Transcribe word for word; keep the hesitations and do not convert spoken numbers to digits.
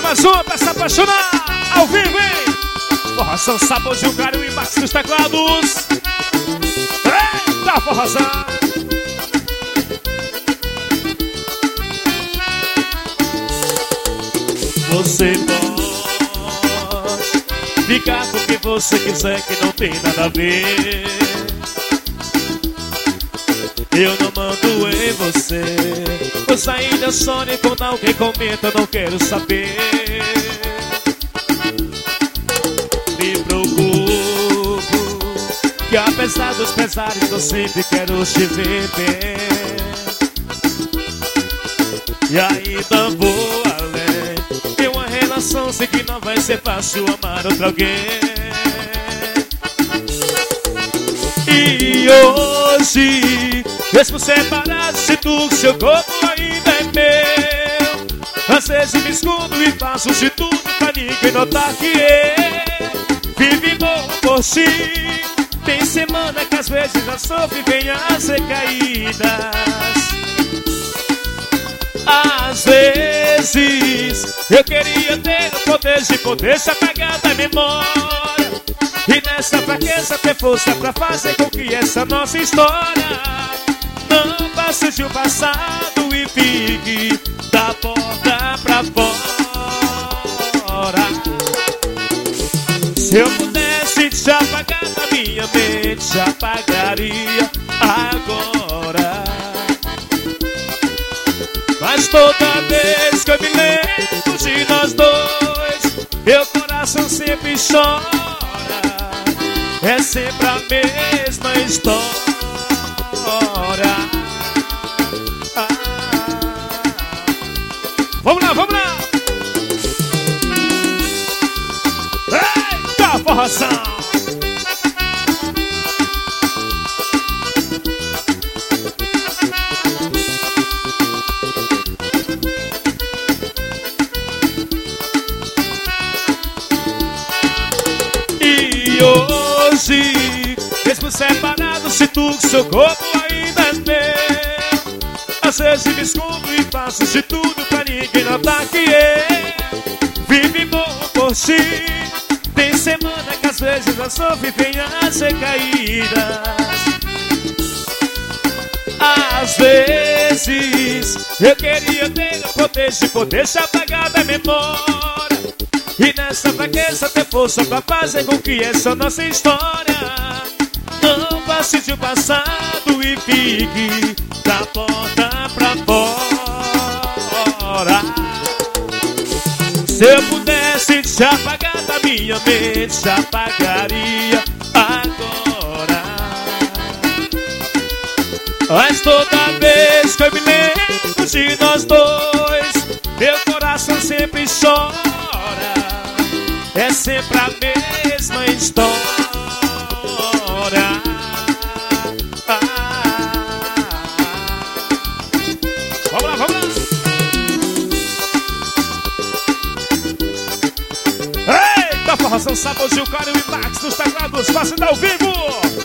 mais uma pra se apaixonar. Ao vivo, hein? Forrozão, Sabor de Gilgário e Max nos teclados. Eita, forrozão. Você pode ficar com quem você quiser, que não tem nada a ver. Eu não mando em você, pois ainda sonho quando alguém comenta, não quero saber. Me preocupo, que apesar dos pesares eu sempre quero te ver bem. E ainda vou além, tem uma relação, sei que não vai ser fácil amar outra alguém. E hoje, mesmo separado, sinto que seu corpo ainda é meu. Às vezes me escondo e faço de tudo pra ninguém notar que eu vivo por si. Tem semana que às vezes eu sofro e vem as recaídas. Às vezes eu queria ter o poder de poder se apagar da memória. E nessa fraqueza ter força pra fazer com que essa nossa história não passe de um passado e fique da porta pra fora. Se eu pudesse te apagar da minha mente, te apagaria agora. Mas toda vez que eu me lembro de nós dois, meu coração sempre chora. É sempre a mesma história. Ah. Vamos lá, vamos lá! Eita, forrozão! E hoje, mesmo separado, sinto que seu corpo ainda é meu. Às vezes me escondo e faço de tudo pra ninguém notar que eu vivo e morro por si. Tem semana que às vezes eu sofro e vem as recaídas. Às vezes eu queria ter o poder de poder se apagar da memória. E nessa fraqueza ter força pra fazer com que essa nossa história não passe de um passado e fique da porta pra fora. Se eu pudesse te apagar da minha mente, te apagaria agora. Mas toda vez que eu me lembro de nós dois, meu coração sempre chora. É sempre a mesma história. Ah. Vamos lá, vamos lá. Eita, forrozão, Sabor, Gilgário e Max nos teclados, fazendo ao vivo.